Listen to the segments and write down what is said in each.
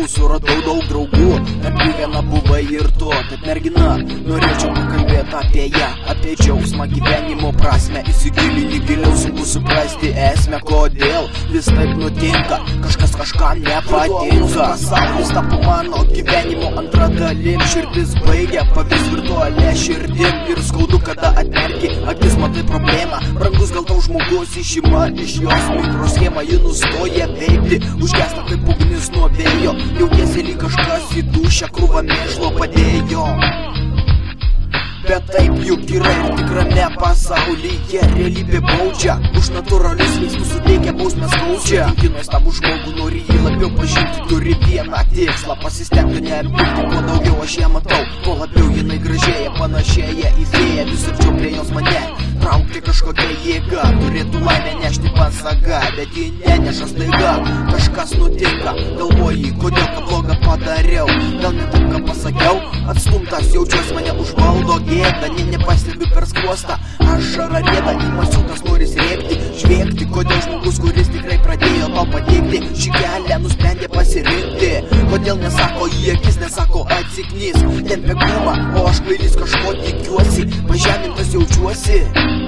Jau suradau daug draugų, tarp jų viena buvai ir tu. Tad mergina, norėčiau pakalbėti apie ją, apie džiaugsmą, gyvenimo prasme. Įsigilini giliau, sunku suprasti esmę, kodėl vis taip nutinka, kažkas kažkam nepatinka. Pasaulis tapo mano gyvenimo antra dalim, širdis baigia pavis virtualią širdim. Ir skaudu, kada atmerki akis, matai problemą. Brangus gal tau žmogus išima iš jos mikroschemą, ji nustoja veikti, užgesta kaip ugnis nuo vėjo. Jautiesi lyg kažkas į dušę krūvą mėšlo padėjo. Bet taip juk yra ir tikrame pasaulyje realybė baudžia, už natūralius veiksmus suteikia bausmę skaudžią. Tinki nuostabų žmogų, nori jį labiau pažinti, turi vieną tikslą, pasistengti neaptikti. Kuo daugiau aš ją matau, tuo labiau jinai gražėja, panašėja į fėją. Vis arčiau prie jos mane traukti kažkokia jėga, turėtų laimę nešti pasaga, bet ji neneša staiga. Kažkas nutinka, galvoji, kodėl ką blogą padariau, gal ne taip ką pasakiau. Atstumtas jaučiuos, mane užvaldo gėda, nepastebiu per skruostą. Ašara rieda, į masiukas noris rėkti, žviegti. Kodėl žmogus, kuris tikrai pradėjo tau pateikti, šį kelią nusprendė pasirinkti? Kodėl nesako į akis, nesako atsiknys, tempia krūmą, o aš kvailys kažko tikiuosi, pažemintas jaučiuosi.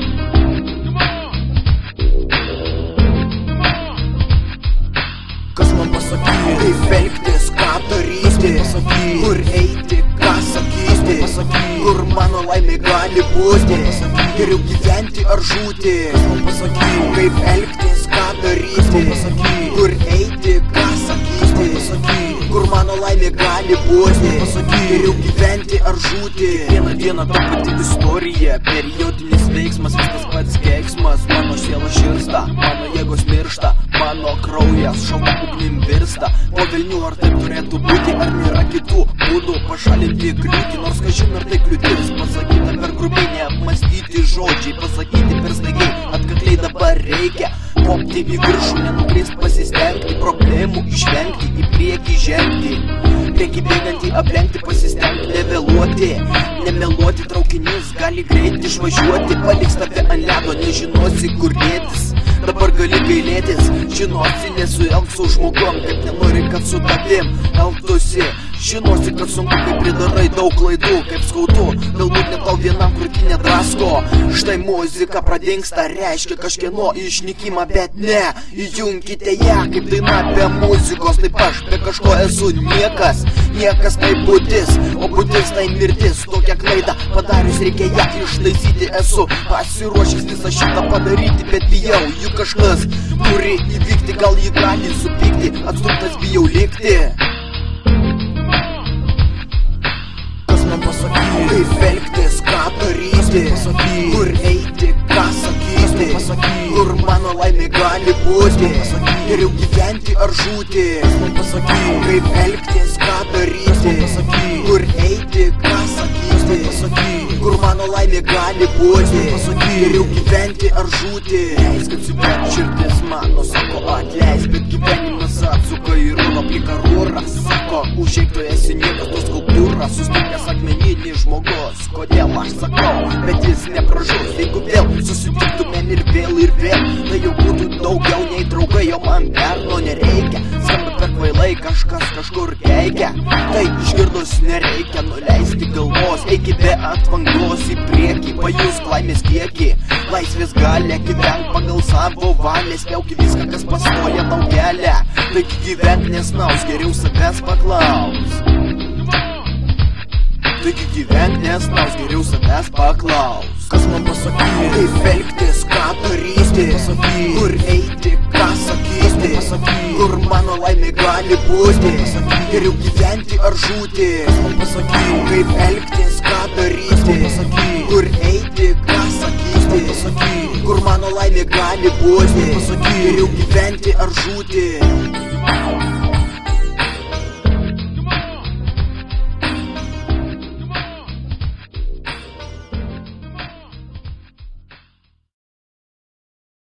Kas man pasakys, kaip elgtis, ką darysti, kur eiti, ką sakysti, kur mano laimė gali būti, geriau gyventi ar žūti. Kaip elgtis, ką darysti, kur eiti, ką sakysti, kur mano laimė gali būti, geriau gyventi ar žūti. Vieną dieną ta pati istorija, periodinis veiksmas, vis tas pats keiksmas. Mano siela širsta, mano jėgos miršta, mano kraujas šalta ugnim virsta. Po velnių ar taip turėtų būti, ar nėra kitų būdų pašalinti kliūtį, nors kažin ar tai kliūtis. Pasakyta per grubiai, neapmastyti žodžiai, pasakyti per staigiai, atkakliai dabar reikia kopti į viršų, nenukrist, pasistengti, problemų išvengti, į priekį žengti, priekį bėgantį aplenkti, pasistengti, nevėluoti, nemeluoti. Traukinys gali greit išvažiuoti, paliks tave ant ledo, nežinosi kur dėtis. Dabar gali gailėtis, žinosi, nesuelgs su žmogum, kaip nenori, kad su tavim elgtųsi. Žinosi, kad sunku, kai pridarai daug klaidų, kaip skaudu, galbūt ne tau vienam krūtinė drasko. Štai muzika pradingsta, reiškia kažkieno išnykimą, bet ne, įjunkite ją kaip daina be muzikos. Taip aš be kažko esu niekas, niekas tai būtis, o būtis tai mirtis. Tokią klaidą padarius reikia ją ištaisyti, esu pasiruošęs visą šitą padaryti, bet bijau, juk kažkas turi įvykti, gal jį gali supykti, atstumtas bijau likti. Kaip elgtis, ką darysti, kur eiti, ką sakysti, kur mano laimė gali būti, geriau gyventi ar žūti. Kaip elgtis, ką darysti, kur eiti, ką sakysti, kur mano laimė gali būti, geriau gyventi ar žūti. Leisk atsivert širdis mano, sako atleis, bet gyvenimas atsuka į rūną pliką rūrą. Sako, užeik tu esi niekas, tos skulptūra, sustikęs akmeninį žmogus. Kodėl aš sakau, bet jis nepražus. Jeigu vėl susitiktumėm ir vėl, tai jau būtų daugiau nei draugai, o man perno nereikia. Skamba per kvailai, kažkas kažkur keikia, tai išgirdus nereikia nuleisti galvos. Eiki be atvangos į priekį, pajusk laimės kiekį, laisvės galę, gyvenk pagal savo valią, spjauk į viską, kas pastoja tau kelią. Taigi gyvenk nesnaus, geriau savęs paklaus. Taigi gyvenk nesnaus, geriau savęs paklaus. Kas man pasakys, kaip elgtis, ką darysti, kur eiti, ką sakysti, kur mano laimė gali būti, geriau gyventi ar žūti. Kaip elgtis, ką darysti, kur eiti, ką sakysti, kur mano laimė gali būti, geriau gyventi ar žūti.